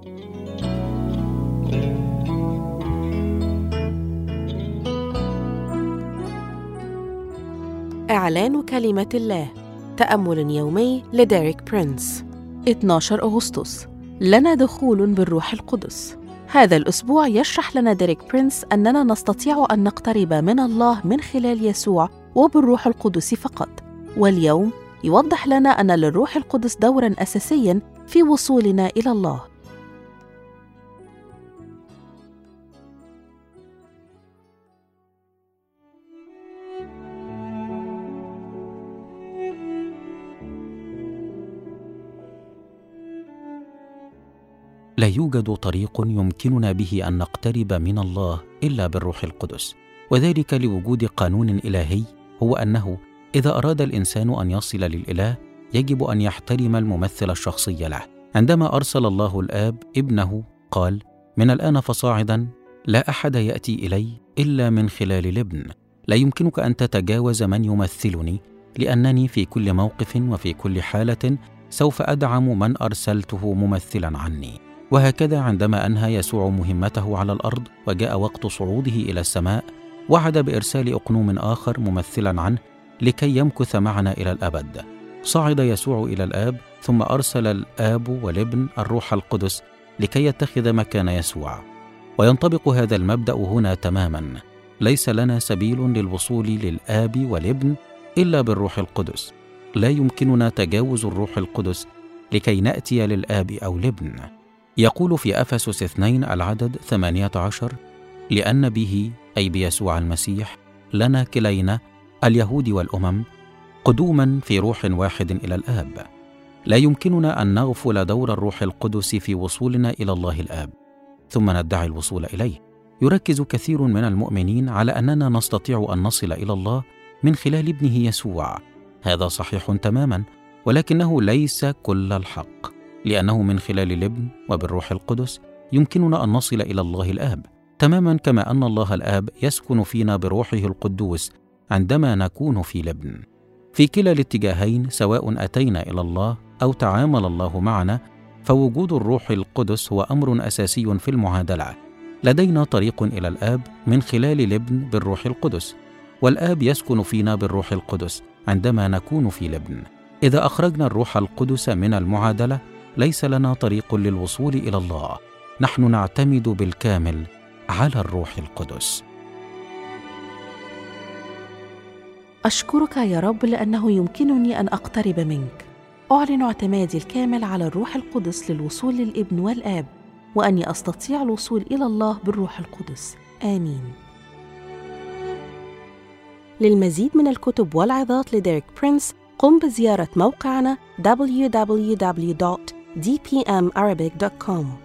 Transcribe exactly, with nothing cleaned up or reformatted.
إعلان كلمة الله. تأمل يومي لديريك برينس. اثني عشر أغسطس. لنا دخول بالروح القدس. هذا الأسبوع يشرح لنا ديريك برينس أننا نستطيع أن نقترب من الله من خلال يسوع وبالروح القدس فقط. واليوم يوضح لنا أن للروح القدس دوراً أساسياً في وصولنا إلى الله. لا يوجد طريق يمكننا به أن نقترب من الله إلا بالروح القدس، وذلك لوجود قانون إلهي، هو أنه إذا أراد الإنسان أن يصل للإله يجب أن يحترم الممثل الشخصي له. عندما أرسل الله الآب ابنه قال: من الآن فصاعدا لا أحد يأتي إلي إلا من خلال الابن. لا يمكنك أن تتجاوز من يمثلني، لأنني في كل موقف وفي كل حالة سوف أدعم من أرسلته ممثلا عني. وهكذا عندما أنهى يسوع مهمته على الأرض وجاء وقت صعوده إلى السماء، وعد بإرسال أقنوم آخر ممثلا عنه لكي يمكث معنا إلى الأبد. صعد يسوع إلى الآب، ثم أرسل الآب والابن الروح القدس لكي يتخذ مكان يسوع. وينطبق هذا المبدأ هنا تماما. ليس لنا سبيل للوصول للآب والابن إلا بالروح القدس. لا يمكننا تجاوز الروح القدس لكي نأتي للآب أو الابن. يقول في أفسس اثنين العدد ثمانية عشر: لأن به، أي بيسوع المسيح، لنا كلينا اليهود والأمم قدوما في روح واحد إلى الآب. لا يمكننا أن نغفل دور الروح القدس في وصولنا إلى الله الآب ثم ندعي الوصول إليه. يركز كثير من المؤمنين على أننا نستطيع أن نصل إلى الله من خلال ابنه يسوع. هذا صحيح تماما، ولكنه ليس كل الحق، لأنه من خلال الابن وبالروح القدس يمكننا أن نصل إلى الله الآب، تماما كما أن الله الآب يسكن فينا بروحه القدوس عندما نكون في الابن. في كلا الاتجاهين، سواء أتينا إلى الله أو تعامل الله معنا، فوجود الروح القدس هو أمر أساسي في المعادلة. لدينا طريق إلى الآب من خلال الابن بالروح القدس، والآب يسكن فينا بالروح القدس عندما نكون في الابن. إذا أخرجنا الروح القدس من المعادلة ليس لنا طريق للوصول إلى الله. نحن نعتمد بالكامل على الروح القدس. أشكرك يا رب لأنه يمكنني أن أقترب منك. أعلن اعتمادي الكامل على الروح القدس للوصول للابن والآب، وأني أستطيع الوصول إلى الله بالروح القدس. آمين. للمزيد من الكتب والعظات لديريك برينس قم بزيارة موقعنا دبليو دبليو دبليو دوت دي بي إم أرابيك دوت كوم.